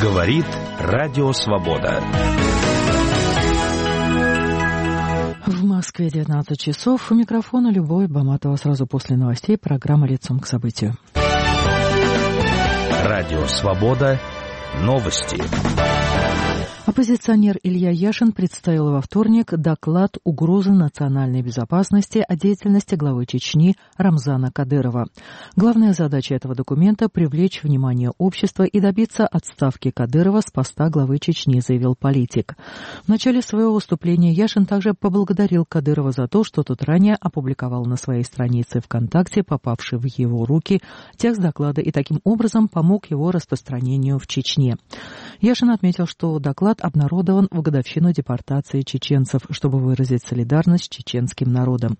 Говорит Радио Свобода. В Москве 19 часов. У микрофона Любовь Баматова. Сразу после новостей программа «Лицом к событию». Радио Свобода. Новости. Оппозиционер Илья Яшин представил во вторник доклад «Угрозы национальной безопасности» о деятельности главы Чечни Рамзана Кадырова. Главная задача этого документа – привлечь внимание общества и добиться отставки Кадырова с поста главы Чечни, заявил политик. В начале своего выступления Яшин также поблагодарил Кадырова за то, что тот ранее опубликовал на своей странице ВКонтакте попавший в его руки текст доклада и таким образом помог его распространению в Чечне. Яшин отметил, что доклад обнародован в годовщину депортации чеченцев, чтобы выразить солидарность с чеченским народом.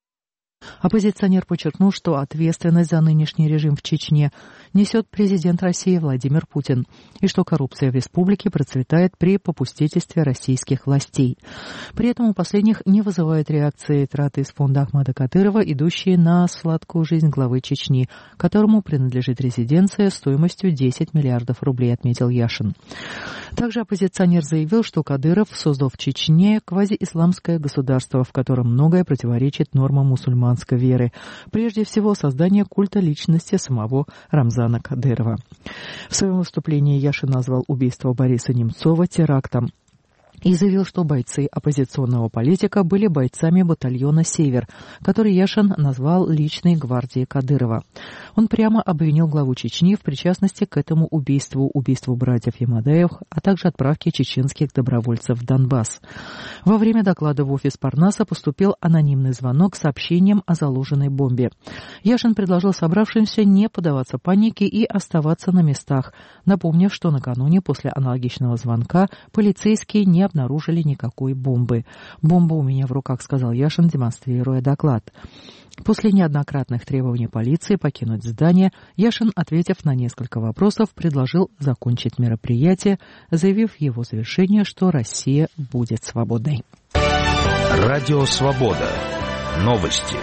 Оппозиционер подчеркнул, что ответственность за нынешний режим в Чечне несет президент России Владимир Путин, и что коррупция в республике процветает при попустительстве российских властей. При этом у последних не вызывает реакции траты из фонда Ахмада Кадырова, идущие на сладкую жизнь главы Чечни, которому принадлежит резиденция стоимостью 10 миллиардов рублей, отметил Яшин. Также оппозиционер заявил, что Кадыров создал в Чечне квазиисламское государство, в котором многое противоречит нормам мусульманской веры, прежде всего создание культа личности самого Рамзана Кадырова. В своем выступлении Яшин назвал убийство Бориса Немцова терактом и заявил, что бойцы оппозиционного политика были бойцами батальона «Север», который Яшин назвал личной гвардией Кадырова. Он прямо обвинил главу Чечни в причастности к этому убийству братьев Ямадаевых, а также отправке чеченских добровольцев в Донбасс. Во время доклада в офис Парнаса поступил анонимный звонок с сообщением о заложенной бомбе. Яшин предложил собравшимся не поддаваться панике и оставаться на местах, напомнив, что накануне после аналогичного звонка полицейские не обнаружили никакой бомбы. «Бомба у меня в руках», — сказал Яшин, демонстрируя доклад. После неоднократных требований полиции покинуть здание, Яшин, ответив на несколько вопросов, предложил закончить мероприятие, заявив в его завершение, что Россия будет свободной. Радио Свобода. Новости.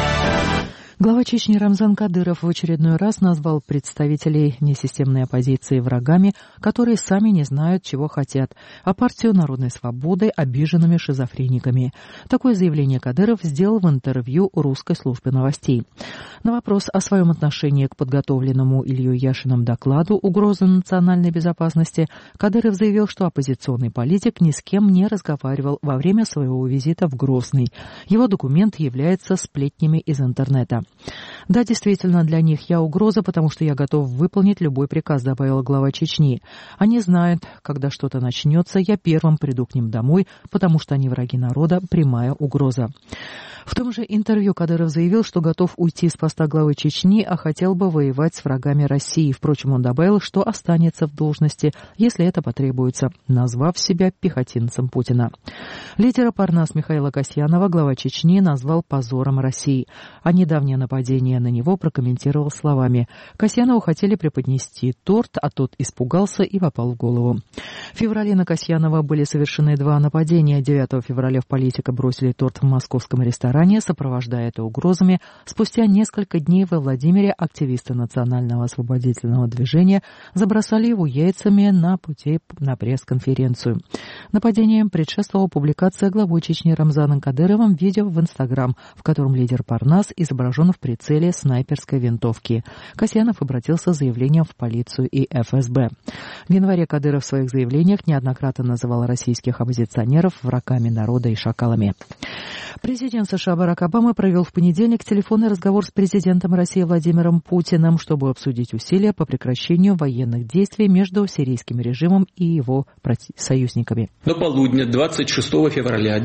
Глава Чечни Рамзан Кадыров в очередной раз назвал представителей несистемной оппозиции врагами, которые сами не знают, чего хотят, а партию народной свободы обиженными шизофрениками. Такое заявление Кадыров сделал в интервью русской службе новостей. На вопрос о своем отношении к подготовленному Ильей Яшиным докладу «Угрозы национальной безопасности» Кадыров заявил, что оппозиционный политик ни с кем не разговаривал во время своего визита в Грозный. Его документ является сплетнями из интернета. «Да, действительно, для них я угроза, потому что я готов выполнить любой приказ», — добавила глава Чечни. «Они знают, когда что-то начнется, я первым приду к ним домой, потому что они враги народа, прямая угроза». В том же интервью Кадыров заявил, что готов уйти с поста главы Чечни, а хотел бы воевать с врагами России. Впрочем, он добавил, что останется в должности, если это потребуется, назвав себя пехотинцем Путина. Лидера Парнас Михаила Касьянова глава Чечни назвал позором России, а недавнее нападение на него прокомментировал словами: «Касьянову хотели преподнести торт, а тот испугался и попал в голову». В феврале на Касьянова были совершены 2 нападения. 9 февраля в политика бросили торт в московском ресторане, сопровождая это угрозами. Спустя несколько дней во Владимире активисты Национального освободительного движения забросали его яйцами на пути на пресс-конференцию. Нападением предшествовала публикация главой Чечни Рамзаном Кадыровым видео в Инстаграм, в котором лидер Парнас изображен в прицеле снайперской винтовки. Касьянов обратился с заявлением в полицию и ФСБ. В январе Кадыров в своих заявлениях неоднократно называл российских оппозиционеров врагами народа и шакалами. Президент США Барак Обама провел в понедельник телефонный разговор с президентом России Владимиром Путиным, чтобы обсудить усилия по прекращению военных действий между сирийским режимом и его союзниками. До полудня 26 февраля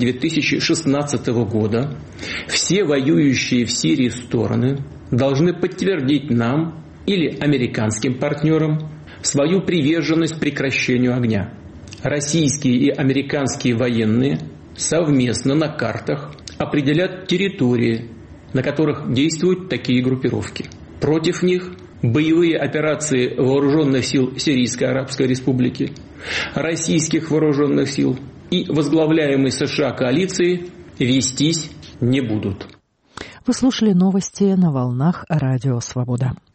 2016 года все воюющие в Сирии стороны должны подтвердить нам или американским партнерам свою приверженность прекращению огня. Российские и американские военные совместно на картах определят территории, на которых действуют такие группировки. Против них боевые операции вооруженных сил Сирийской Арабской Республики, российских вооруженных сил и возглавляемой США коалиции вестись не будут. Вы слушали новости на волнах Радио Свобода.